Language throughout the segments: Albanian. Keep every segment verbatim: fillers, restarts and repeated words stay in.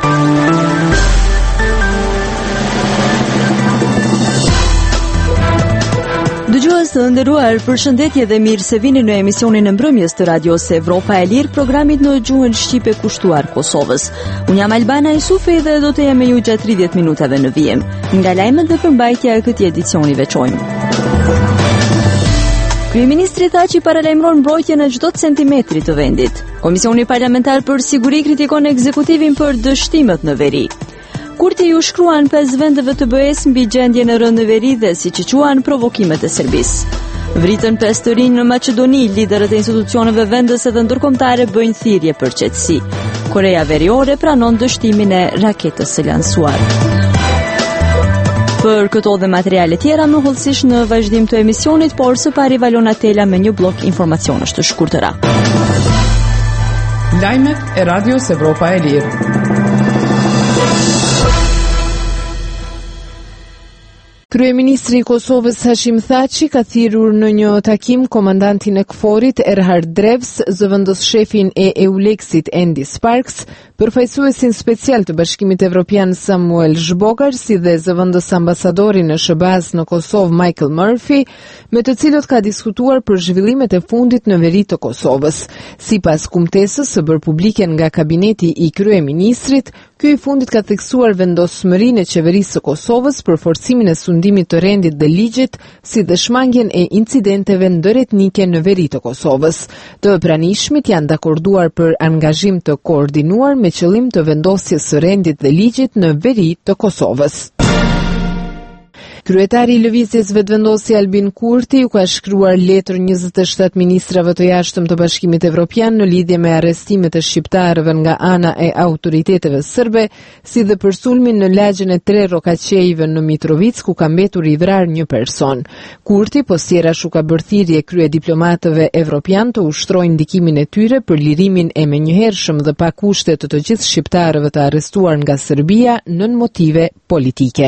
Dëgjues të nderuar, përshëndetje dhe mirë se vini në emisionin e mbrëmjes të Radios Evropa e Lirë, programit në gjuhën shqipe kushtuar Kosovës. Unë jam Albana Isufi dhe do të jem me ju gjatë tridhjetë minutave në vijim. Nga lajmet dhe përmbajtja e këtij edicioni veçojmë. Kryeministri tha që paralajmëron mbrojtjen e çdo centimetri të vendit. Komisioni parlamentar për siguri kritikon ekzekutivin për dështimet në veri. Kurti ju shkruan pesë vendeve të B E-s mbi gjendjen e rënë në veri dhe siç i quan provokimet e Serbisë. Vritën pesë të rinj në Maqedoni, liderët e institucioneve vendese dhe ndërkombëtare bëjnë thirrje për qetësi. Korea Veriore pranon dështimin e raketës së lansuar. Për këto dhe materiale tjera më hollësisht në vazhdim të emisionit, por së pari Valona Tela me një blok informacionesh të shkurtëra. Lajmet e Radios Evropa e Lirë. Kryeministri i Kosovës Hashim Thaçi ka thirrur në një takim komandantin e K F O R-it Erhard Drevs, zëvendës shefin e EULEX-it Andy Sparks, përfaqësuesin special të Bashkimit Evropian Samuel Zhbogar, si dhe zëvendës ambasadorin e S B A-s në Kosovë Michael Murphy, me të cilët ka diskutuar për zhvillimet e fundit në veri të Kosovës. Sipas kumtesës së bërë publike nga kabineti i kryeministrit, ky i fundit ka theksuar vendosmërinë e qeverisë së Kosovës për forcimin e sundimit të rendit dhe ligjit, si dhe shmangjen e incidenteve ndëretnike në veri të Kosovës. Të pranishmit janë dakorduar për angazhim të koordinuar me qëllim të vendosjes së rendit dhe ligjit në veri të Kosovës. Kryetari i Lëvizjes Vetëvendosje Albin Kurti u ka shkruar letër njëzet e shtatë ministrave të jashtëm të Bashkimit Evropian në lidhje me arrestimet e shqiptarëve nga ana e autoriteteve serbe, si dhe për sulmin në lagjen e tre rokaqejve në Mitrovic, ku ka mbetur i vrarë një person. Kurti posjerash u ka bërë thirrje krye diplomatëve evropian të ushtrojnë ndikimin e tyre për lirimin e menjëhershëm dhe pa kushte të të gjithë shqiptarëve të arrestuar nga Serbia nën motive politike.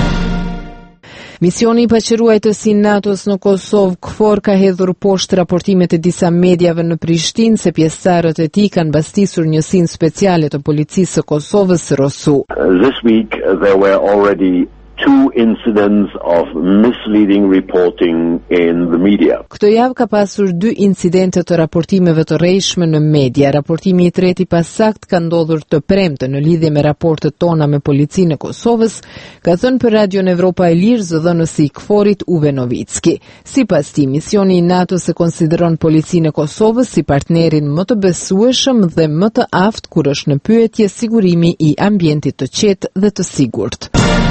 Misioni i paqëruajtësi NATO-s në Kosovë K F O R ka hedhur poshtë raportimet e disa mediave në Prishtinë se pjesëtarët e tij kanë mbastisur njësinë speciale të policisë së Kosovës Rosu. This week there were already two incidents of misleading reporting in the media. Këtë javë ka pasur dy incidente të raportimeve të rrejshme në media. Raportimi i treti pasakt ka ndodhur të premte në lidhje me raportet tona me policinë e Kosovës, ka thënë për Radion Evropa e Lirë zëdhënësi i K F O R-it Uwe Novicki. Sipas tij, misioni i NATO se konsideron policinë e Kosovës si partnerin më të besueshëm dhe më të aftë kur është në pyetje sigurimi i ambientit të qetë dhe të sigurt.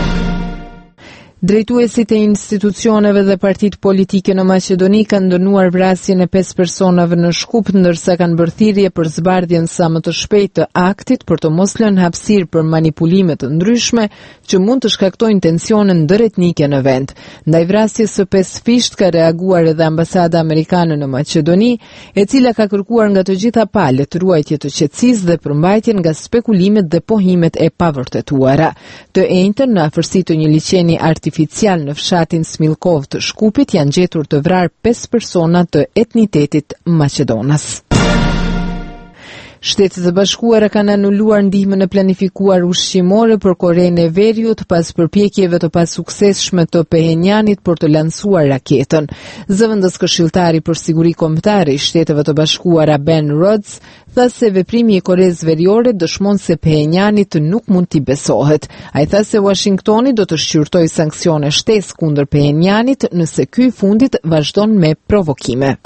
Drejtuesit e institucioneve dhe partitë politike në Maqedoni kanë dënuar vrasjen e pesë personave në Shkup, ndërsa kanë bërë thirrje për zbardhjen sa më të shpejtë të aktit për të mos lënë hapësirë për manipulime të ndryshme që mund të shkaktojnë tensione ndëretnike në vend. Ndaj vrasjes së pesë fisht ka reaguar edhe ambasada amerikane në Maqedoni, e cila ka kërkuar nga të gjitha palët ruajtje të qetësisë dhe përmbajtjen nga spekulimet dhe pohimet e pavërtetuara. Të njëjtën në afërsi të një liçeni artificial në fshatin Smilkov të Shkupit janë gjetur të vrarë pesë persona të etnitetit maqedonas. Shtetet e Bashkuara kanë anuluar ndihmën e planifikuar ushqimore për Korenë e Veriut pas përpjekjeve të pasuksesshme të Pehenjanit për të lansuar raketën. Zëvendës këshilltari për siguri kombëtare i Shteteve të Bashkuara Ben Rhodes tha se veprimi i Koresë Veriore dëshmon se Pehenjanit nuk mund t'i besohet. Ai tha se Washingtoni do të shqyrtojë sanksione shtesë kundër Pehenjanit nëse ky i fundit vazhdon me provokime.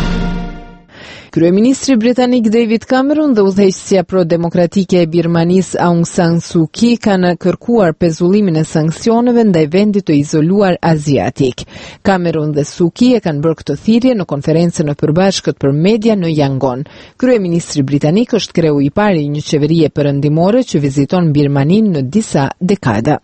Kryeministri britanik David Cameron dhe udhëheqësja pro-demokratike e Birmanisë Aung San Suu Kyi kanë kërkuar pezullimin e sanksioneve ndaj vendit të izoluar aziatik. Cameron dhe Suu Kyi e kanë bërë këtë thirrje në konferencën e përbashkët për media në Yangon. Kryeministri britanik është kreu i parë i një qeverie perëndimore që viziton Birmaninë në disa dekada.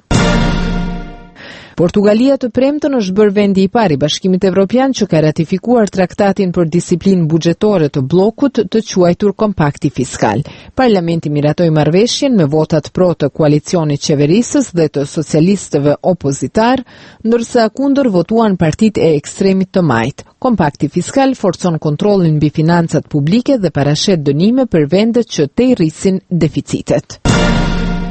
Portugalia të premtën është bërë vendi i parë i Bashkimit Evropian që ka ratifikuar traktatin për disiplinë buxhetore të bllokut të quajtur kompakti fiskal. Parlamenti miratoi marrëveshjen me votat pro të koalicionit qeverisës dhe të socialistëve opozitar, ndërsa kundër votuan partitë e ekstremit të majt. Kompakti fiskal forcon kontrollin mbi financat publike dhe parashet dënime për vendet që te i rrisin deficitet.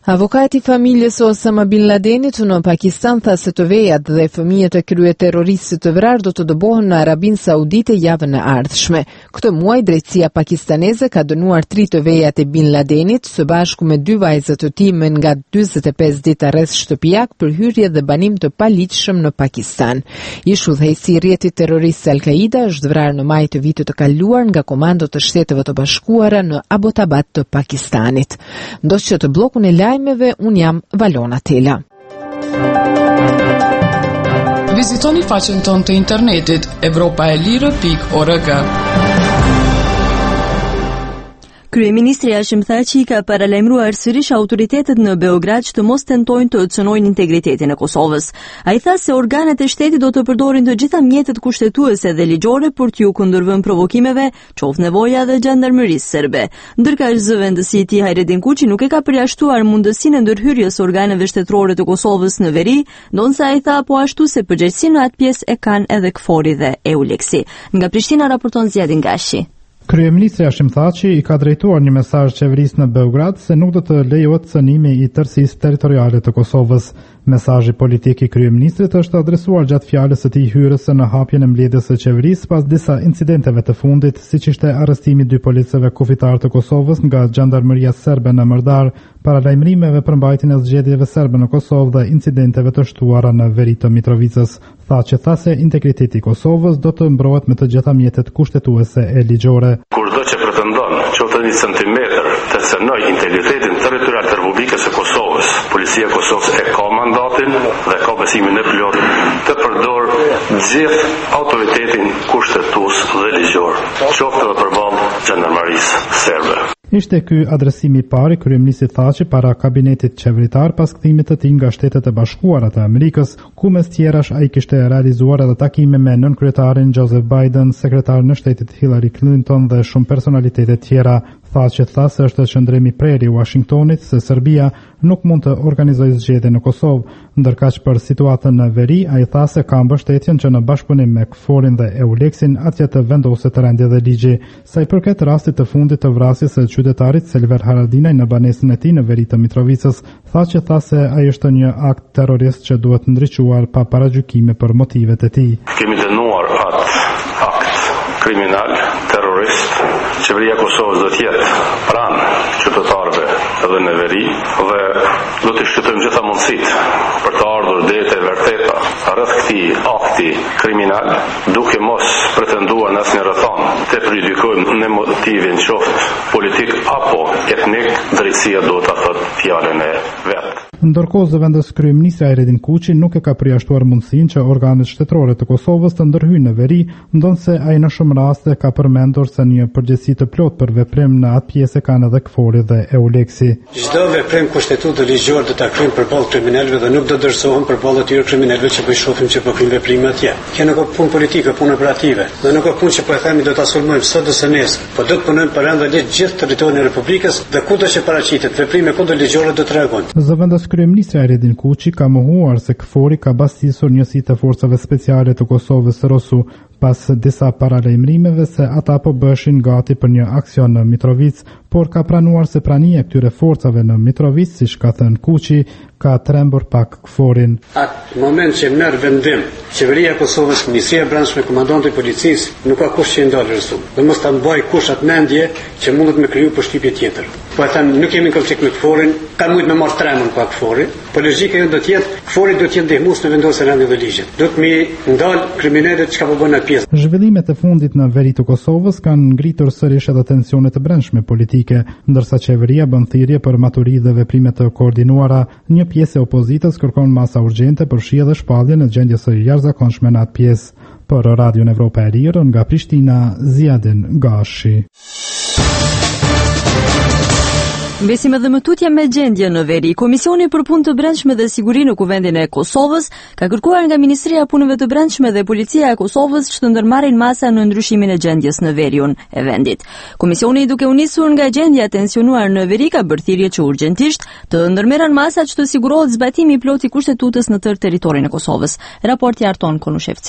Avokati i familjes Osama Bin Ladenit në Pakistan tha se të vejat dhe fëmijët e kryeterroristit të vrarë do të dëbohen në Arabinë Saudite javën e ardhshme. Këtë muaj drejtësia pakistaneze ka dënuar tri të vejat e Bin Ladenit së bashku me dy vajzat të tij me nga dyzet e pesë ditë arrest shtëpiak për hyrje dhe banim të paligjshëm në Pakistan. Ish udhëheqësi i rrjetit terrorist Al-Qaida është vrarë në maj të vitit të kaluar nga komandot të Shteteve të Bashkuara në Abbottabad të Pakistanit. Ndoshta që të bllokun e lajmeve, un jam Valona Tela. Vizitoni faqen tonë të internetit evropa e lirë pikë org. Kryeministri Hashim Thaçi ka paralajmëruar sërish autoritetet në Beograd që të mos tentojnë të cënojnë integritetin e Kosovës. Ai tha se organet e shtetit do të përdorin të gjitha mjetet kushtetuese dhe ligjore për t'ju kundërvënë provokimeve, qoftë nevoja dhe gjandarmerisë serbe. Ndërkaq zëvendësi i tij Hayreddin Kuçi nuk e ka përjashtuar mundësinë e ndërhyrjes organeve shtetërore të Kosovës në veri, ndonse ai tha po ashtu se përgjegjësinë në atë pjesë e kanë edhe KFOR-i dhe EULEX-i. Nga Prishtina raporton Zjadin Gashi. Kryeministri Hashim Thaçi i ka drejtuar një mesazh qeverisë në Beograd se nuk do të lejohet cënimi i tërësisë territoriale të Kosovës. Mesazhi politik i kryeministrit është adresuar gjatë fjalës së tij hyrëse në hapjen e mbledhjes së qeverisë pas disa incidenteve të fundit, siç ishte arrestimi i dy policëve kufitar të Kosovës nga Gjandarmeria serbe në Mërdar, paralajmërimeve për mbajtjen e zgjedhjeve serbe në Kosovë dhe incidenteve të shtuara në veri të Mitrovicës. Thaçi tha se integriteti i Kosovës do të mbrohet me të gjitha mjetet kushtetuese e ligjore. Kurdo që pretendon qoftë një centimetër të cënoj integritetin territorial të Republikës së Kosovës, Policia e Kosovës e ka mandatin dhe ka besimin e plotë të përdor gjithë autoritetin kushtetues dhe ligjor, qoftë edhe përballë Gjandarmerisë serbe. Ishte ky adresimi i parë i kryeministit Thaçi para kabinetit qeveritar pas kthimit të tij nga Shtetet e Bashkuara të Amerikës, ku mes tjerash ai kishte realizuar edhe takime me nënkryetarin Joseph Biden, sekretar në shtetit Hillary Clinton dhe shumë personalitete tjera. Thaçi tha se është qëndrimi preri i Washingtonit se Serbia nuk mund të organizojë zgjedhje në Kosovë, ndërkaq për situatën në veri ai tha se ka mbështetjen që në bashkëpunim me KFOR-in dhe EULEX-in atje të vendoset rendje dhe ligji. Sa i përket rastit të fundit të vrasjes së qytetarit Selver Haradinaj në banesën e tij në veri të Mitrovicës, Thaçi tha se ai është një akt terrorist që duhet ndriçuar pa paragjykime për motivet e tij. Kemi dënuar atë akt kriminal, terrorist. Qeveria e Kosovës do të jetë pranë qytetarëve edhe në veri dhe do të shqetësojmë gjitha mundësitë për të ardhur deri e vërteta rreth këtij akti kriminal, duke mos pretenduar në asnjë rrethon të prejudikojmë në motivin qoftë politik apo etnik, drejtësia do ta thotë fjalën e vet. Ndërkohë zëvendës kryeministri Hayreddin Kuçi nuk e ka përjashtuar mundësinë që organet shtetërore të Kosovës të ndërhyjnë në veri, ndonse ai në shumë raste ka përmendur se një përgjegjësi të plotë për veprim në atë pjesë kanë edhe KFOR-i dhe EULEX-i. Çdo veprim kushtetues dhe ligjor do ta kryejnë përballë kriminalëve dhe nuk do dorëzohen përballë atyre kriminalëve që po shohim që po kryejnë veprime atje. Kjo nuk është punë politike, punë operative. Dhe nuk është punë që po e themi do ta sulmojmë sot ose nesër, po do të punojmë për anë të gjithë territorin e Republikës dhe kudo që paraqitet veprime kundërligjore do të reagojnë. Zëvendës kryeministri Hayreddin Kuçi ka mohuar se KFOR-i ka bastisur njësitë e forcave speciale të Kosovës Rosu pas disa paralajmërimeve se ata po bëshin gati për një aksion në Mitrovic, por ka pranuar se prania e këtyre forcave në Mitrovic, siç ka thënë Kuçi, ka trembur pak KFOR-in. Atë moment që merr vendim Qeveria e Kosovës, Ministria e Brendshme, komandanti i policisë, nuk ka kush që ndalë rësu. Dhe mos ta mbaj kush atë mendje që mundet me kriju përshtypje tjetër. Po e them, nuk kemi konflikt me KFOR-in, ka mujt me marr tremën pa KFOR-in, po logjika do të jetë KFOR-i do të jetë ndihmues në vendosjen e rendit dhe ligjit. Do të mi ndal kriminalët çka po bën atë pjesë. Zhvillimet e fundit në veri të Kosovës kanë ngritur sërish edhe tensione të brendshme politike, ndërsa qeveria bën thirrje për maturi dhe veprime të koordinuara. Një pjesë e opozitës kërkon masa urgjente për shi dhe shpalljen e gjendjes së jashtëzakonshme në atë pjesë. Për Radion Evropa e Lirë, nga Prishtina, Zjadin Gashi. Mbesime dhe mëtutje me gjendje në veri, Komisioni për Punë të Brendshme dhe Siguri në Kuvendin e Kosovës ka kërkuar nga Ministria e Punëve të Brendshme dhe Policia e Kosovës që të ndërmarrin masa në ndryshimin e gjendjes në veriun e vendit. Komisioni, duke u nisur nga gjendja e tensionuar në veri, ka bërë thirrje që urgjentisht të ndërmerren masa që të sigurohet zbatimi i plotë i kushtetutës në tërë territorin e Kosovës. Raporti Arton Konushevcit.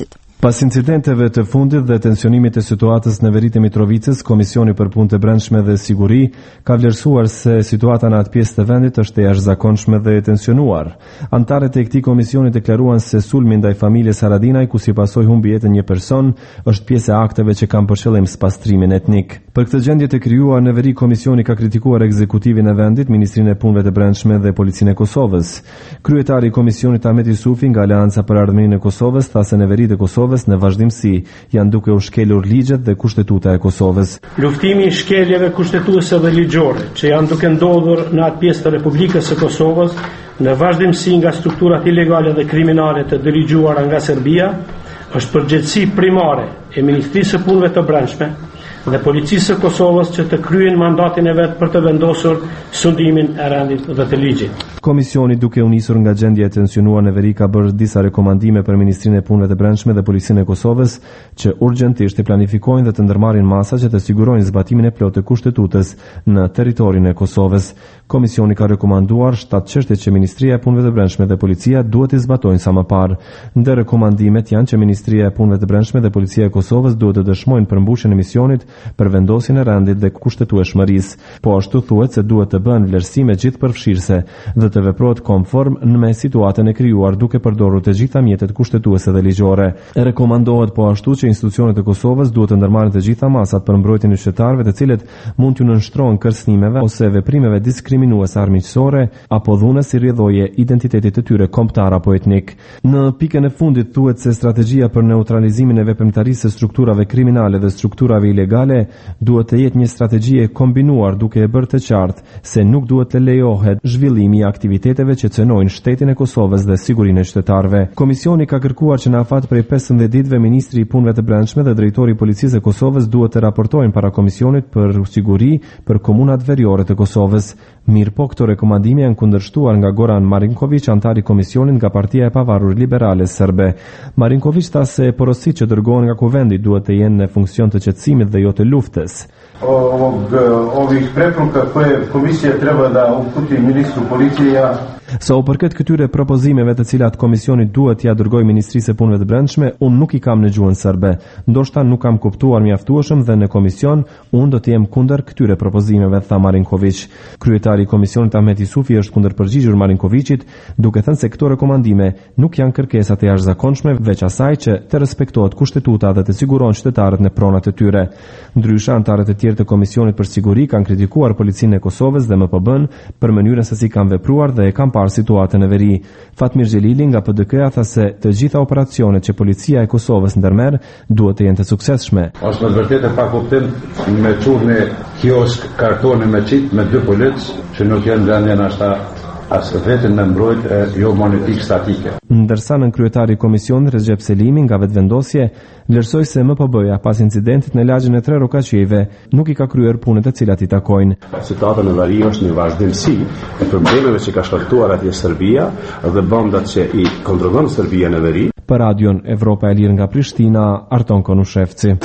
Pas incidenteve të fundit dhe tensionimit të situatës në veri të Mitrovicës, Komisioni për Punë të Brendshme dhe Siguri ka vlerësuar se situata në atë pjesë të vendit është e jashtëzakonshme dhe e tensionuar. Antarët e këtij komisioni deklaruan se sulmi ndaj familjes Haradinaj, ku si pasojë humbi jetën një person, është pjesë e akteve që kanë për qëllim spastrimin etnik. Për këtë gjendje të krijuar në veri, komisioni ka kritikuar ekzekutivin e vendit, Ministrinë e Punëve të Brendshme dhe Policinë e Kosovës. Kryetari i komisionit Ahmet Yusufi nga Aleanca për Ardhmërinë e Kosovës tha se në veritë e Kosovës në vazhdimsi janë duke u shkelur ligjet dhe kushtetuta e Kosovës. Luftimi i shkeljeve kushtetuese dhe ligjore që janë duke ndodhur në atë pjesë të Republikës së Kosovës në vazhdimsi nga strukturat ilegale dhe kriminale të dirigjuara nga Serbia është përgjegjësi primare e Ministrisë së Punëve të Brendshme dhe Policisë së Kosovës që të kryejnë mandatin e vet për të vendosur sundimin e rendit dhe të ligjit. Komisioni, duke u nisur nga gjendja e tensionuar në veri, ka bërë disa rekomandime për Ministrinë e Punëve të Brendshme dhe Policinë e Kosovës që urgjentisht të planifikojnë dhe të ndërmarrin masa që të sigurojnë zbatimin e plotë të kushtetutës në territorin e Kosovës. Komisioni ka rekomanduar shtatë çështje që Ministria e Punëve të Brendshme dhe Policia duhet të zbatojnë sa më parë. Ndër rekomandimet janë që Ministria e Punëve të Brendshme dhe Policia e Kosovës duhet të dëshmojnë përmbushjen e misionit për vendosjen e rendit dhe kushtetueshmërisë. Po ashtu thuhet se duhet të bëhen vlerësime gjithëpërfshirëse dhe të veprohet konform në situatën e krijuar duke përdorur të gjitha mjetet kushtetuese dhe ligjore. Rekomandohet po ashtu që institucionet e Kosovës duhet të ndërmarrin të gjitha masat për mbrojtjen e qytetarëve të cilët mund t'u nënshtrohen kërcënimeve ose veprimeve diskriminuese armiqësore apo dhune si rrjedhoje identitetit të tyre kombëtar apo etnik. Në pikën e fundit thuhet se strategjia për neutralizimin e veprimtarisë së strukturave kriminale dhe strukturave ilegale duhet të jetë një strategji e kombinuar duke e bërë të qartë se nuk duhet të lejohet zhvillimi i aktiviteteve që cënojnë shtetin e Kosovës dhe sigurinë e qytetarëve. Komisioni ka kërkuar që në afat prej pesëmbëdhjetë ditëve Ministri i Punëve të Brendshme dhe Drejtori i Policisë së Kosovës duhet të raportojnë para Komisionit për siguri për komunat veriore të Kosovës. Mirë po, këto rekomandime janë kundërshtuar nga Goran Marinković, antar i komisionit nga Partia e Pavarur Liberale Serbe. Marinković tha se porositë që dërgohen nga kuvendi duhet të jenë në funksion të qetësimit dhe jo të luftës. Ovog, ovih preporuka koje komisija treba da uputi ministru policije. Sa u përket këtyre propozimeve të cilat komisioni duhet t'ia dërgojë Ministrisë së Punëve të Brendshme, unë nuk i kam në gjuhën serbe. Ndoshta nuk kam kuptuar mjaftueshëm dhe në komision unë do të jem kundër këtyre propozimeve, tha Marinković. Kryetari i komisionit Ahmet Yusufi është kundër përgjigjur Marinkovićit, duke thënë se këto rekomandime nuk janë kërkesa të jashtëzakonshme, veç asaj që të respektohet kushtetuta dhe të sigurohen qytetarët në pronat e tyre. Ndryshe, antarët e tjerë të Komisionit për Siguri kanë kritikuar Policinë e Kosovës dhe M P B-n për mënyrën se si kanë vepruar dhe e kanë parë situatën e veri. Fatmir Xhelili nga P D K-ja tha se të gjitha operacionet që Policia e Kosovës ndërmerr duhet të jenë të suksesshme. Është me vërtetë pa kuptim me çurrë kiosk kartone me çit me dy polic që nuk janë vendjen ashta as vetëm me mbrojt e jo monetik statike. Ndërsa nën kryetari i komisionit Recep Selimi nga vetvendosje vlerësoi se M P B-ja pas incidentit në lagjën e tre Rokaqieve nuk i ka kryer punët e cilat i takojnë. Situata në Vari është një vazhdimsi e problemeve që ka shkaktuar atje Serbia dhe bombat që i kontrollon Serbia në veri. Për Radion Evropa e Lirë nga Prishtina, Arton Konushevci.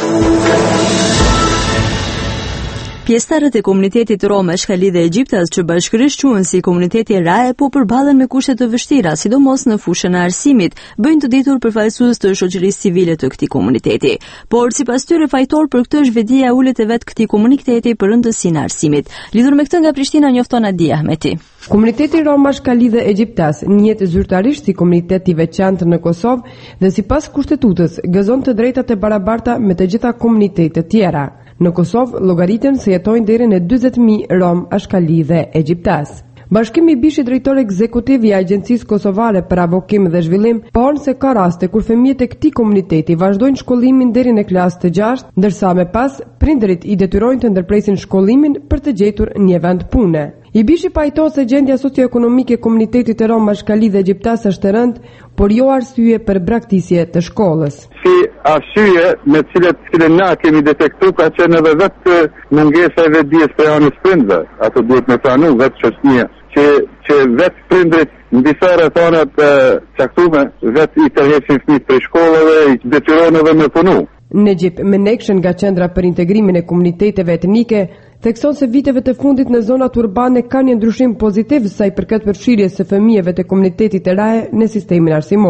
Pjesëtarët e komunitetit rom Ashkali dhe Egjiptas, që bashkërisht quhen si komuniteti Rae, po përballen me kushte të vështira, sidomos në fushën e arsimit, bëjnë të ditur përfaqësues të shoqërisë civile të këtij komuniteti. Por sipas tyre fajtor për këtë është vetdia e ulët e vet këtij komuniteti për rëndësinë e arsimit. Lidhur me këtë nga Prishtina njofton Adi Ahmeti. Komuniteti rom Ashkali dhe Egjiptas njihet zyrtarisht si komunitet i veçantë në Kosovë dhe sipas kushtetutës gëzon të drejtat e barabarta me të gjitha komunitetet e tjera. Në Kosovë llogariten se jetojnë deri në dyzet mijë rom Ashkali dhe Egjiptas. Bashkimi i Bishi, drejtor ekzekutiv i Agjencisë Kosovare për Avokim dhe Zhvillim, pohon se ka raste kur fëmijët e këtij komuniteti vazhdojnë shkollimin deri në klasë të gjashtë, ndërsa më pas prindërit i detyrojnë të ndërpresin shkollimin për të gjetur një vend pune. I Bishi pajton se gjendja socioekonomike e komunitetit të rom Ashkali dhe Egjiptas është e rëndë, por jo arsye për braktisje të shkollës. Si arsye me të cilët cilën na kemi detektuar ka qenë edhe vetë mungesa e vetdijes për anës prindërve. Ato duhet me pranu vetë shoqënia që që vetë prindërit në disa rrethana të caktuara vetë i tërheqin fëmijët prej shkollave, i detyrojnë edhe me punu. Nejip Menekshën nga Qendra për Integrimin e Komuniteteve Etnike thekson se viteve të fundit në zonat urbane ka një ndryshim pozitiv sa i përket përfshirjes së fëmijëve të komunitetit të Rae në sistemin arsimor.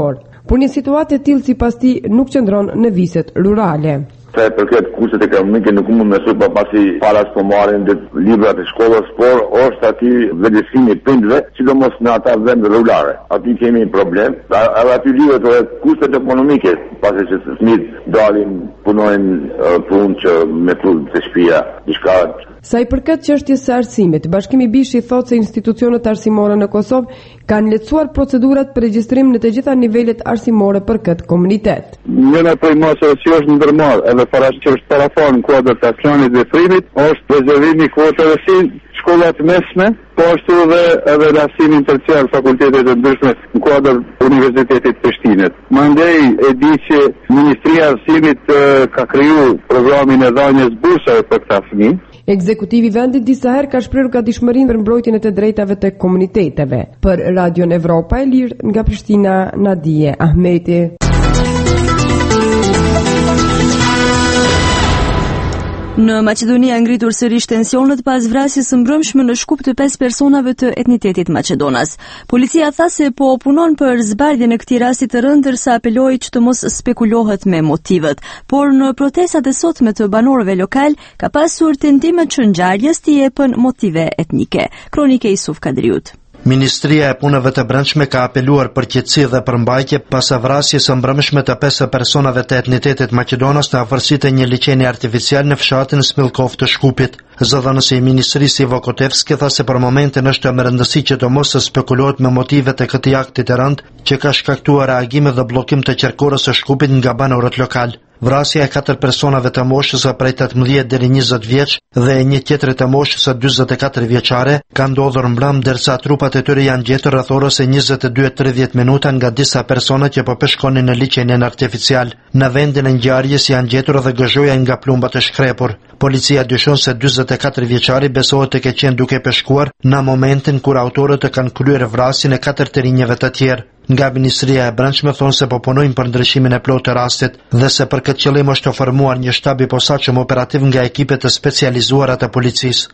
por një situatë e tillë sipas tij nuk qëndron në viset rurale. Sa i përket kushtet ekonomike nuk mund me pa pasi para s'po marrin dhe librat e shkollës, por është aty vlerësimi i prindve, sidomos në ata vende rurale. Aty kemi problem, edhe aty lihet edhe kushtet ekonomike, pasi që fëmijët dalin punojnë punë që me punë të shtëpia, diçka. Sa i përket çështjes së arsimit, Bashkimi Bishi thotë se institucionet arsimore në Kosovë kanë lehtësuar procedurat për regjistrim në të gjitha nivelet arsimore për këtë komunitet. Njëna prej masave që është ndërmarrë edhe para që është parafar në kuadër të aksionit dhe frimit, është rezervimi kvotave si shkollat mesme, po ashtu dhe edhe rasimi terciar fakultetet e ndryshme në kuadër Universitetit Prishtinës. Mandej e di që Ministria e Arsimit ka kriju programin e dhënies bursave për këta fëmijë. Ekzekutivi i vendit disa herë ka shprehur gatishmërinë për mbrojtjen e të drejtave të komuniteteve. Për Radion Evropa e Lirë nga Prishtina, Nadije Ahmeti. Në Maqedoni janë ngritur sërish tensionet pas vrasjes së mbrëmshme në Shkup të pesë personave të etnitetit maqedonas. Policia tha se po punon për zbardhjen e këtij rasti të rëndë, ndërsa apeloi që të mos spekulohet me motivet. Por në protestat e sotme të banorëve lokal ka pasur tentime që ngjarjes t'i jepen motive etnike. Kronike Isuf Kadriut. Ministria e Punëve të Brendshme ka apeluar për qetësi dhe përmbajtje pas vrasjes së mbrëmshme të pesë personave të etnitetit maqedonas në afërsitë e një liçeni artificial në fshatin Smilkov të Shkupit. Zëdhënësi i Ministrisë Ivo Kotevski tha se për momentin është më rëndësi që të mos spekulohet me motivet e këtij akti të rënd që ka shkaktuar reagime dhe bllokim të qerkurës së Shkupit nga banorët lokal. Vrasja e katër personave të moshës së prej tetëmbëdhjetë deri njëzet vjeç dhe e një tjetrit të moshës së dyzet e katër vjeçare ka ndodhur mbrëm, ndërsa trupat e tyre janë gjetur rreth orës e njëzet e dy e tridhjetë minuta nga disa persona që po peshkonin në liçenin artificial. Në vendin e ngjarjes janë gjetur edhe gëzhoja nga plumbat e shkrepur. Policia dyshon se dyzet e katër vjeçari besohet të ketë qenë duke peshkuar në momentin kur autorët e kanë kryer vrasjen e katër të rinjeve të tjerë. Nga Ministria e Brendshme thonë se po punojnë për ndryshimin e plotë të rastit dhe se për këtë qëllim është formuar një shtab i posaçëm operativ nga ekipet të specializuara të policisë.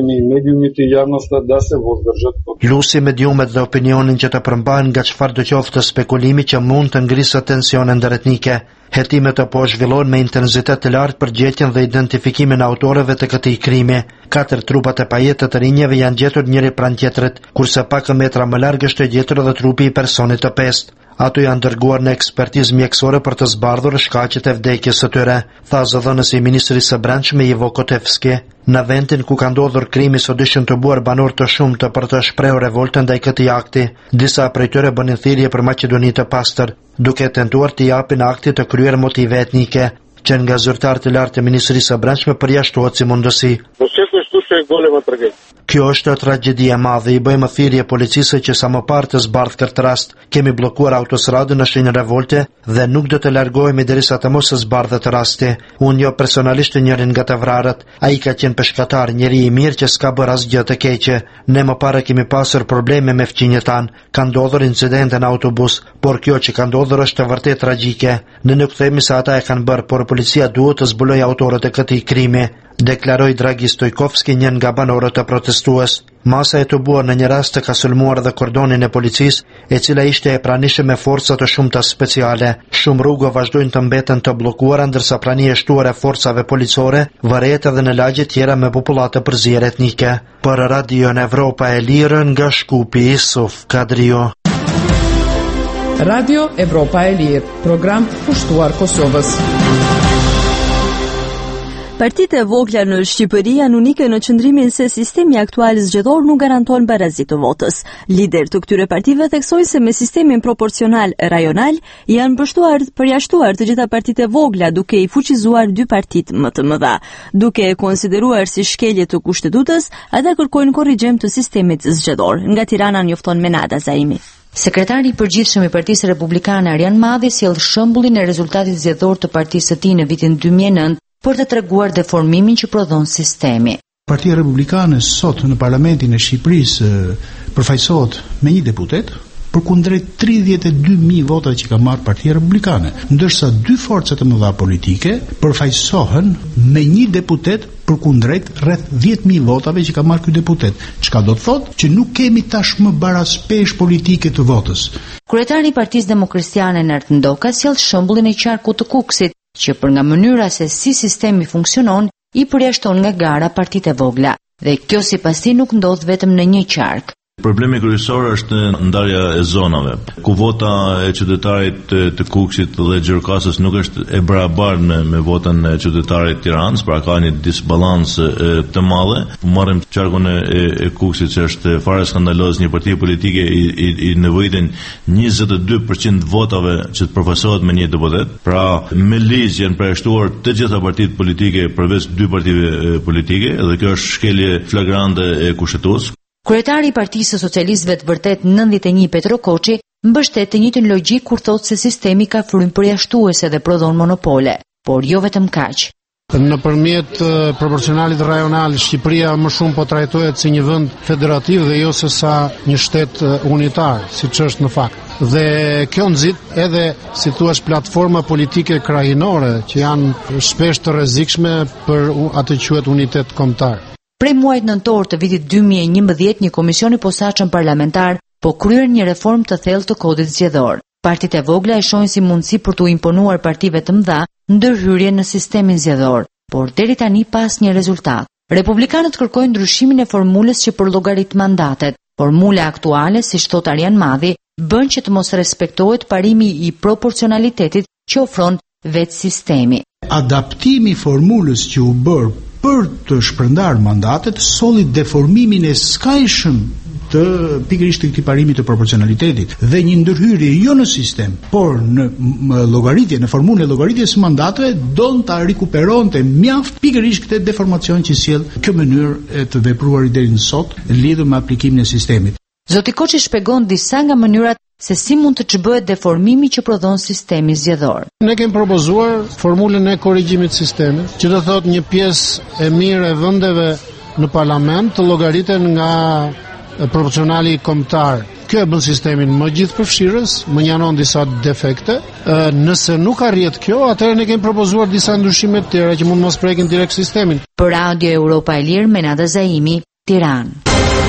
Lusi mediumet dhe opinionin që të përmbahen nga çfarë do qoftë spekulimi që mund të ngrisë tensione ndëretnike. Hetimet të po zhvillohen me intensitet të lartë për gjetjen dhe identifikimin e autorëve të këtij krimi. Katër trupat e pajetë të rinjeve janë gjetur njëri pranë tjetrit, kurse pak metra më larg është gjetur edhe trupi i personit të pestë. Ato janë dërguar në ekspertizë mjekësore për të zbardhur shkaqet e vdekjes së tyre, tha zëdhënësi i Ministrisë së Brendshme Ivo Kotevski. Në vendin ku ka ndodhur krimi sot ishin të buar banorë të shumtë për të shprehur revoltën ndaj këtij akti. Disa prej tyre bënin thirrje për Maqedoni të pastër, duke tentuar të japin aktit të kryer motive etnike, që nga zyrtarët e lartë të Ministrisë së Brendshme përjashtohet si mundësi. Kjo është tragjedi e madhe, i bëjmë thirrje policisë që sa më parë të zbardhë këtë rast. Kemi bllokuar autostradën në shenjë revolte dhe nuk do të largohemi derisa të mos zbardhet rasti. Unë jo personalisht njërin nga të vrarët, ai ka qenë peshkatar, njeri i mirë që s'ka bërë asgjë të keqe. Ne më parë kemi pasur probleme me fëmijët tan, ka ndodhur incidente në autobus, por kjo që ka ndodhur është vërtet tragjike. Ne nuk themi se ata e kanë bërë, por policia duhet të zbulojë autorët e këtij krimi, deklaroi Dragi Stojkovski, një nga banorët e protestues. Masa e të buar në një rast të ka sulmuar dhe kordonin e policisë, e cila ishte e pranishme me forca të shumta speciale. Shumë rrugë vazhdojnë të mbeten të bllokuara, ndërsa prania e shtuar e forcave policore varet edhe në lagje tjera me popullatë përzierje etnike. Për Radion Evropa e Lirë nga Shkupi, Isuf Kadrio. Radio Evropa e Lirë, program pushtuar Kosovës. Partitë e vogla në Shqipëri janë unike në qëndrimin se sistemi aktual zgjedhor nuk garanton barazi të votës. Lider të këtyre partive theksojnë se me sistemin proporcional rajonal janë bështuar përjashtuar të gjitha partitë e vogla, duke i fuqizuar dy partitë më të mëdha. Duke e konsideruar si shkelje të kushtetutës, ata kërkojnë korrigjim të sistemit zgjedhor. Nga Tirana njofton Menada Zaimi. Sekretari i përgjithshëm i Partisë Republikane Arjan Madhi sjell shembullin e rezultatit zgjedhor të partisë së tij në vitin dy mijë e nëntë për të treguar deformimin që prodhon sistemi. Partia Republikane sot në Parlamentin e Shqipërisë përfaqësohet me një deputet, përkundrejt tridhjetë e dy mijë votave që ka marrë Partia Republikane, ndërsa dy forcat e mëdha politike përfaqësohen me një deputet përkundrejt rreth dhjetë mijë votave që ka marrë ky deputet. Çka do të thotë që nuk kemi tashmë barazpesh politike të votës. Kryetari i Partisë Demokristane Nert Ndoka sjell shembullin e qarkut të Kukësit, që për nga mënyra se si sistemi funksionon, i përjashton nga gara partitë e vogla. Dhe kjo sipas tij nuk ndodh vetëm në një qark. Problemi kryesor është ndarja e zonave, ku vota e qytetarit të, të Kukësit dhe Gjirokastës nuk është e barabartë me, me votën e qytetarit të Tiranës, pra ka një disbalans të madhe. Marrim qarkun e, e Kukësit që është fare skandaloz, një parti politike i, i, i nevojitin njëzet e dy përqind votave që të përfaqësohet me një deputet. Pra me ligj janë përjashtuar të gjitha partitë politike përveç dy partive politike, dhe kjo është shkelje flagrante e kushtetues. Kryetari i Partisë së Socialistëve të vërtet nëntëdhjetë e një Petro Koçi mbështet të njëjtën logjik kur thotë se sistemi ka frymë përjashtuese dhe prodhon monopole, por jo vetëm kaq. Nëpërmjet proporcionalit rajonal, Shqipëria më shumë po trajtohet si një vend federativ dhe jo se sa një shtet unitar, siç është në fakt. Dhe kjo nxit edhe, si thua, platforma politike krajinore që janë shpesh të rrezikshme për atë që quhet unitet kombëtar. Prej muajit nëntor të vitit dy mijë e njëmbëdhjetë, një komision i posaçëm parlamentar po kryer një reformë të thellë të kodit zgjedhor. Partitë e vogla e shohin si mundësi për t'u imponuar partive të mëdha ndërhyrje në sistemin zgjedhor, por deri tani pas një rezultat. Republikanët kërkojnë ndryshimin e formulës që përllogarit mandatet. Formula aktuale, siç thot Arjan Madhi, bën që të mos respektohet parimi i proporcionalitetit që ofron vetë sistemi. Adaptimi i formulës që u bër për të shpërndar mandatet solli deformimin e skajshëm të pikërisht të këtij parimi të proporcionalitetit dhe një ndërhyrje jo në sistem, por në llogaritje, në formulën e llogaritjes së mandateve, don ta rikuperonte mjaft pikërisht këtë deformacion që sjell kjo mënyrë të vepruarit deri në sot lidhur me aplikimin e sistemit. Zoti Koçi shpjegon disa nga mënyrat se si mund të çbëhet deformimi që prodhon sistemi zgjedhor. Ne kemi propozuar formulën e korrigjimit të sistemit, që do thotë një pjesë e mirë e vendeve në parlament të llogariten nga proporcionali kombëtar. Kjo e bën sistemin më gjithëpërfshirës, më njanon disa defekte. Nëse nuk arrihet kjo, atëherë ne kemi propozuar disa ndryshime të tjera që mund mos prekin direkt sistemin. Për Radio Europa e Lirë, Menada Zaimi, Tiranë.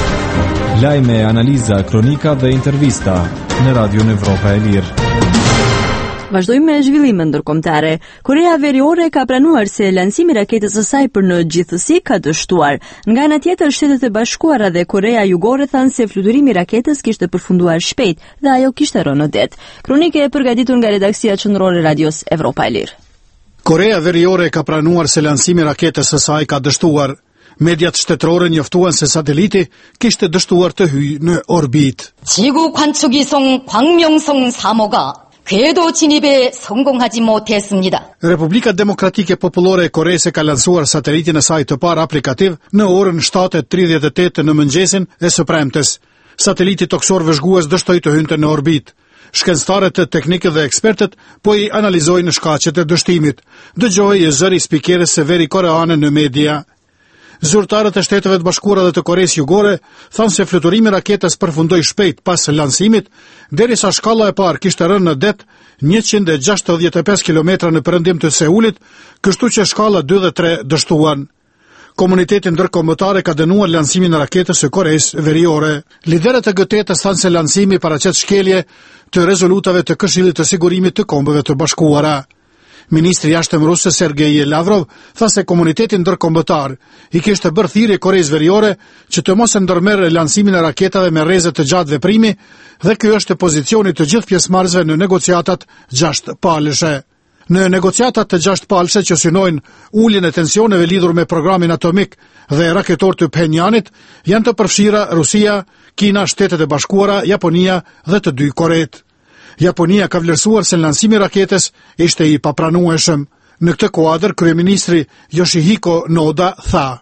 Lajme, analiza, kronika dhe intervista në Radio Evropa e Lirë. Vazhdojmë me zhvillime ndërkombëtare. Korea Veriore ka pranuar se lancimi i raketës së saj për në gjithësi ka dështuar. Nga ana tjetër, Shtetet e Bashkuara dhe Korea Jugore thanë se fluturimi i raketës kishte përfunduar shpejt dhe ajo kishte rënë në det. Kronike e përgatitur nga redaksia qendrore e Radios Evropa e Lirë. Korea Veriore ka pranuar se lancimi i raketës së saj ka dështuar. Mediat shtetërore njoftuan se sateliti kishte dështuar të hyjë në orbit. 지구 관측위성 광명성 삼 호가 궤도 진입에 성공하지 못했습니다. Republika Demokratike Popullore e Koreas ka lancuar satelitin e saj të parë aplikativ në orën shtatë e tridhjetë e tetë në mëngjesin e së premtes. Sateliti toksor vëzhgues dështoi të hynte në orbit. Shkencëtarët e teknikët dhe ekspertët po i analizojnë shkaqet e dështimit. Dëgjoi zëri spikeres së veri koreane në media. Zyrtarët e Shteteve të Bashkuara dhe të Koreas Jugore thanë se fluturimi i raketës përfundoi shpejt pas lancimit, derisa shkalla e parë kishte rënë në det njëqind e gjashtëdhjetë e pesë kilometra në perëndim të Seulit, kështu që shkalla dy dhe tre dështuan. Komuniteti ndërkombëtar ka dënuar lancimin e raketës së Koreas Veriore. Liderët e G tetës thanë se lancimi paraqet shkelje të rezolutave të Këshillit të Sigurimit të Kombeve të Bashkuara. Ministri i jashtëm ruse Sergej Lavrov tha se komuniteti ndërkombëtar i kishte bërë thirrje Koreas Veriore që të mos e ndërmerrë lancimin e raketave me rreze të gjatë veprimi dhe ky është pozicioni të gjithë pjesëmarrësve në negociatat gjashtëpalëshe. Në negociatat të gjashtëpalëshe që synojnë uljen e tensioneve lidhur me programin atomik dhe raketor të Pjenjanit, janë të përfshira Rusia, Kina, Shtetet e Bashkuara, Japonia dhe të dy Koret. Japonia ka vlerësuar se lancimi i raketës ishte i papranueshëm. Në këtë kuadër, kryeministri Yoshihiko Noda tha: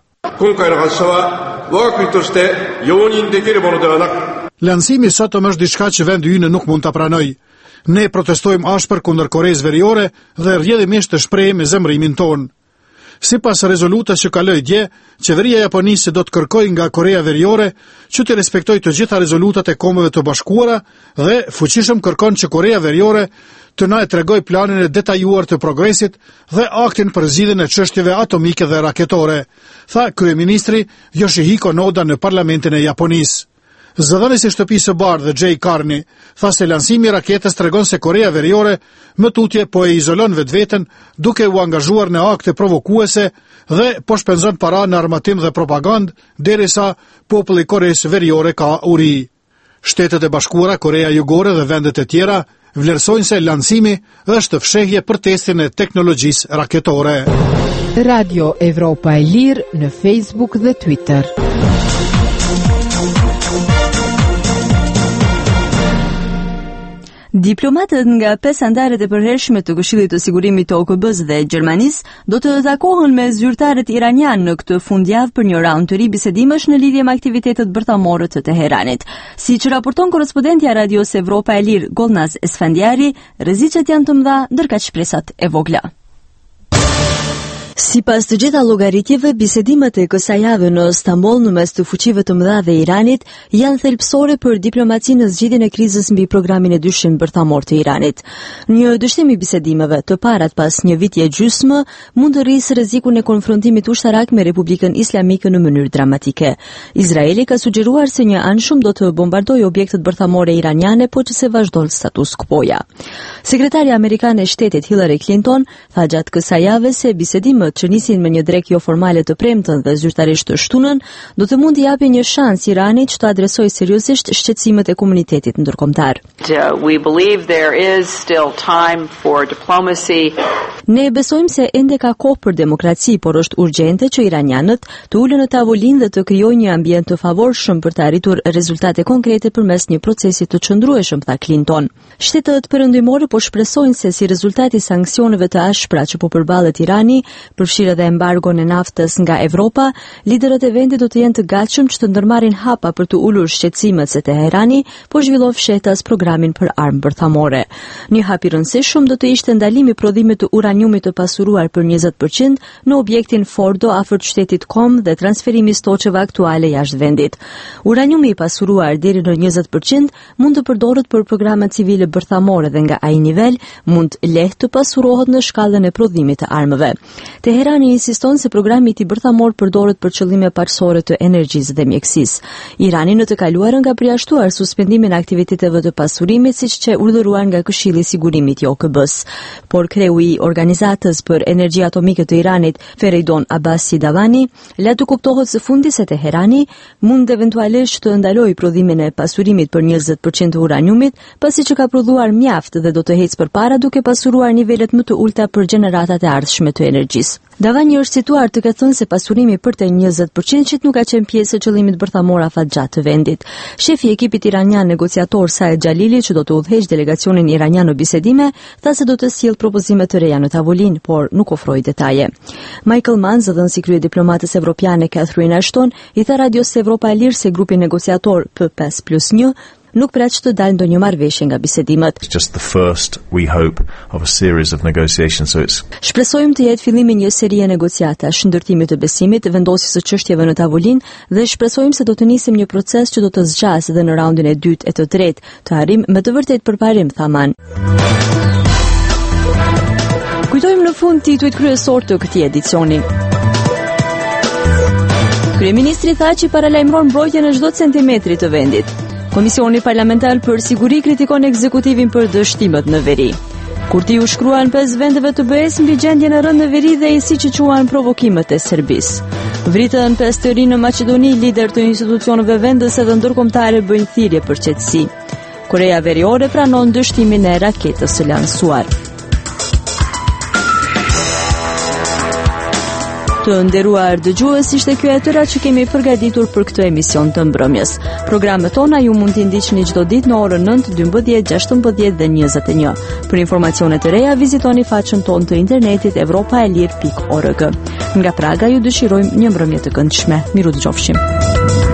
Lancimi sotëm është diçka që vendi ynë nuk mund ta pranojë. Ne protestojmë ashpër kundër Koreas Veriore dhe rrjedhimisht të shprehim zemërimin ton. Sipas rezolutës që kaloi dje, qeveria japonise do të kërkojë nga Korea Veriore që të respektojë të gjitha rezolutat e Kombeve të Bashkuara dhe fuqishëm kërkon që Korea Veriore të na e tregojë planin e detajuar të progresit dhe aktin për zgjidhjen e çështjeve atomike dhe raketore, tha kryeministri Yoshihiko Noda në parlamentin e Japonisë. Zëdhënësi i shtëpisë së bardhë dhe Jay Carney tha se lansimi i raketës tregon se Korea Veriore më tutje po e izolon vetveten duke u angazhuar në akte provokuese dhe po shpenzon para në armatim dhe propagandë derisa populli i Koreas Veriore ka uri. Shtetet e Bashkuara, Korea Jugore dhe vendet e tjera vlerësojnë se lansimi është fshehje për testin e teknologjisë raketore. Radio Evropa e Lirë në Facebook dhe Twitter. Diplomatët nga pesë anëtarët e përhershme të Këshillit të Sigurimit të O K B-s dhe Gjermanisë do të takohen me zyrtarët iranian në këtë fundjavë për një raund të ri bisedimesh në lidhje me aktivitetet bërthamore të Teheranit. Siç raporton korrespondentja e Radios Evropa e Lirë Golnaz Esfandiari, rreziqet janë të mëdha ndërkaq shpresat e vogla. Sipas të gjitha llogaritjeve, bisedimet e kësaj jave në Stamboll në mes të fuqive të mëdha dhe Iranit janë thelbësore për diplomacinë në zgjidhjen e krizës mbi programin e dyshim bërthamor të Iranit. Një dyshim i bisedimeve të parat pas një viti e gjysmë mund të rrisë rrezikun e konfrontimit ushtarak me Republikën Islamike në mënyrë dramatike. Izraeli ka sugjeruar se një anshum do të bombardojë objektet bërthamore iraniane, po që se vazhdon status quo-ja. Sekretarja amerikane e shtetit Hillary Clinton tha gjatë kësaj jave se bisedimet që nisin me një drek jo formale të premtën dhe zyrtarisht të shtunën, do të mund t'i japë një shans Iranit që të adresojë seriozisht shqetësimet e komunitetit ndërkombëtar. Uh, we believe there is still time for diplomacy. Ne besojmë se ende ka kohë për demokraci, por është urgjente që iranianët të ulën në tavolinë dhe të krijojnë një ambient të favorshëm për të arritur rezultate konkrete përmes një procesi të qëndrueshëm, tha Clinton. Shtetet perëndimore po shpresojnë se si rezultat i sanksioneve të ashpra që po përballet Irani, përfshirë edhe embargon e naftës nga Evropa, liderët e vendit do të jenë të gatshëm që të ndërmarrin hapa për të ulur shqetësimet se Teherani po zhvillon fshetas programin për armë bërthamore. Një hap i rëndësishëm do të ishte ndalimi i prodhimit të uraniumit të pasuruar për njëzet përqind në objektin Fordo afër qytetit Qom dhe transferimi i stoqeve aktuale jashtë vendit. Uraniumi i pasuruar deri në njëzet përqind mund të përdoret për programe civile bërthamore dhe nga ai nivel mund lehtë të pasurohet në shkallën e prodhimit të armëve. Teherani insiston se programi i tij bërthamor përdoret për qëllime parsorë të energjisë dhe mjekësisë. Irani në të kaluarën ka përjashtuar suspendimin e aktiviteteve të pasurimit siç që urdhëruar nga Këshilli i Sigurimit i O K B-s. Por kreu i Organizatës për Energji Atomike të Iranit, Feridon Abbasi Davani, la të kuptohet së fundi se Teherani mund eventualisht të ndalojë prodhimin e pasurimit për njëzet përqind të uraniumit, pasi që ka prodhuar mjaft dhe do të ecë përpara duke pasuruar nivelet më të ulta për gjeneratat e ardhshme të energjisë. Davani është situar të ketë thënë se pasurimi për të njëzet përqind qit nuk ka qenë pjesë e qëllimit bërthamor afatgjatë të vendit. Shefi i ekipit iranian negociator Saed Jalili, që do të udhëheqë delegacionin iranian në bisedime, tha se do të sjellë propozime të reja në tavolinë, por nuk ofroi detaje. Michael Mann, zëdhënësi krye diplomatës evropiane Catherine Ashton, i tha Radios Evropa e Lirë se grupi negociator P pesë plus një nuk pret të dalë ndonjë marrëveshje nga bisedimet. It's just the first, we hope, of a series of negotiations, so it's Shpresojmë të jetë fillimi një serie negociatash, ndërtimit të besimit, vendosjes së çështjeve në tavolinë dhe shpresojmë se do të nisim një proces që do të zgjasë edhe në raundin e dytë e të tretë, të arrim me të vërtetë përparim, tha Mann. Kujtojmë në fund titujt kryesor të këtij edicioni. Kryeministri tha që paralajmëron mbrojtjen e çdo centimetri të vendit. Komisioni parlamentar për siguri kritikon ekzekutivin për dështimet në veri. Kurti u shkruan pesë vendeve të B E-s mbi gjendjen e rëndë në veri dhe i siç quan provokimet e Serbisë. Vritën pesë të rinë në Maqedoni, lider të institucioneve vendese dhe ndërkombëtare bëjnë thirrje për qetësi. Korea Veriore pranon dështimin e raketës së lansuar. Të nderuar dëgjues, ishte ky e tëra që kemi përgatitur për këtë emision të mbrëmjes. Programet tona ju mund t'i ndiqni çdo ditë në orën nëntë, dymbëdhjetë, gjashtëmbëdhjetë dhe njëzet e një. Për informacione të reja, vizitoni faqen tonë të internetit evropaelir pikë org. Nga Praga ju dëshirojmë një mbrëmje të këndshme. Miru dëgjofshim.